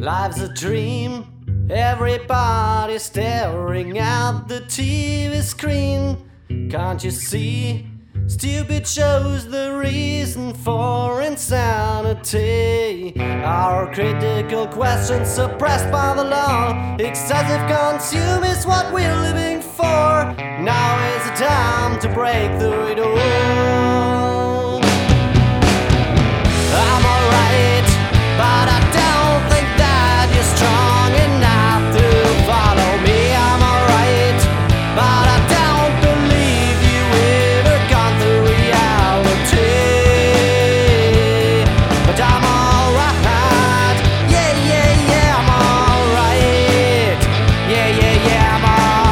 Life's a dream, everybody staring at the TV screen. Can't you see? Stupid shows the reason for insanity. Our critical questions suppressed by the law. Excessive consume is what we're living for. Now is the time to break through it all. I'm alright, but I don't think that you're strong enough to follow me. I'm alright, but I don't believe you ever gone through reality. But I'm alright, yeah, yeah, yeah, I'm alright. Yeah, yeah, yeah, I'm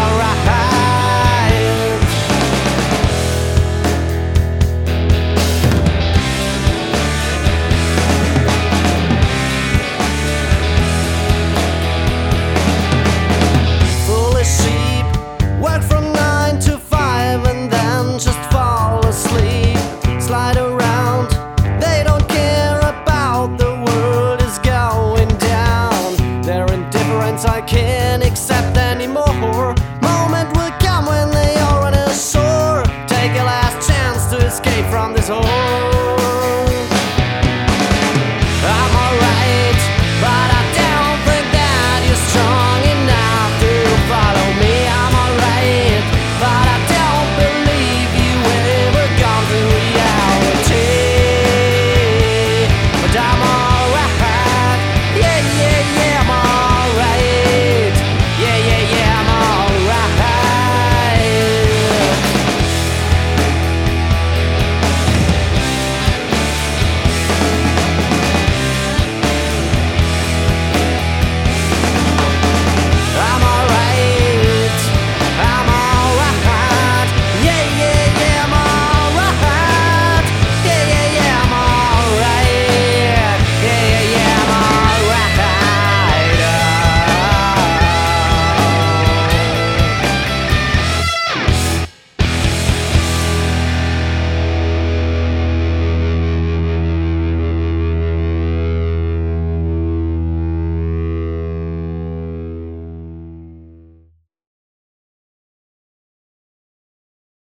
work from 9 to 5 and then just fall asleep. Slide around, they don't care about the world is going down. Their indifference I can't accept anymore. Moment will come when they are on a shore. Take a last chance to escape from this hole.